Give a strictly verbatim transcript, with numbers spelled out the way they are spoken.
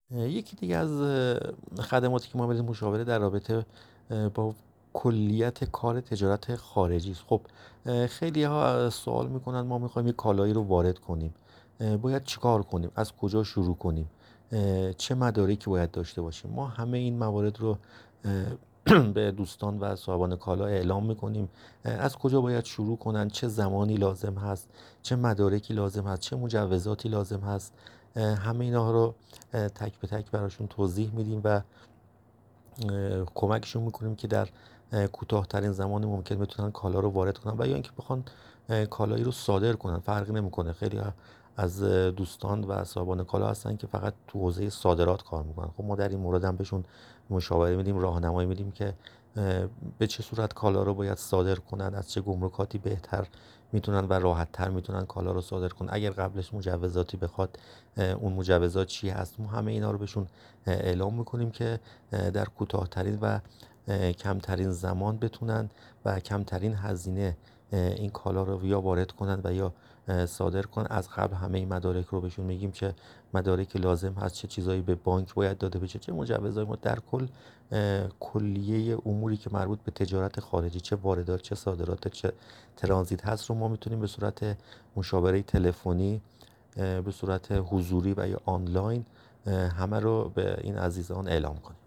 یکی دیگه از خدماتی که ما بدیم مشاوره در رابطه با کلیت کار تجارت خارجی است. خب خیلی ها سوال میکنن ما میخوایم یک کالایی رو وارد کنیم، باید چیکار کنیم، از کجا شروع کنیم، چه مدارکی باید داشته باشیم. ما همه این موارد رو به دوستان و صاحبان کالا اعلام میکنیم، از کجا باید شروع کنن، چه زمانی لازم هست، چه مدارکی لازم هست، چه مجوزاتی لازم هست. همه اینا رو تک به تک براشون توضیح میدیم و کمکشون میکنیم که در کوتاه‌ترین زمان ممکن بتونن کالا رو وارد کنن و یا اینکه بخوان کالایی رو صادر کنن. فرقی نمیکنه. خیلی از دوستان و صاحبان کالا هستن که فقط تو حوزه صادرات کار میکنن. خب ما در این مورد هم بهشون مشاوره میدیم، راهنمایی میدیم که به چه صورت کالا رو باید صادر کنن، از چه گمرکاتی بهتر میتونن و راحت تر میتونن کالا رو صادر کنن. اگر قبلش مجوزاتی بخواد، اون مجوزات چی هست، ما همه اینا رو بهشون اعلام میکنیم که در کوتاهترین و کمترین زمان بتونن و کمترین هزینه این کالا رو یا وارد کنن و یا صادر کنن. از قبل همه این مدارک رو بهشون میگیم که مدارک لازم هست، چه چیزایی به بانک باید داده بشه، چه مجوزایی. ما در کل کلیه اموری که مربوط به تجارت خارجی، چه واردات چه صادرات چه ترانزیت هست رو ما میتونیم به صورت مشاوره تلفنی، به صورت حضوری و یا آنلاین همه رو به این عزیزان اعلام کنیم.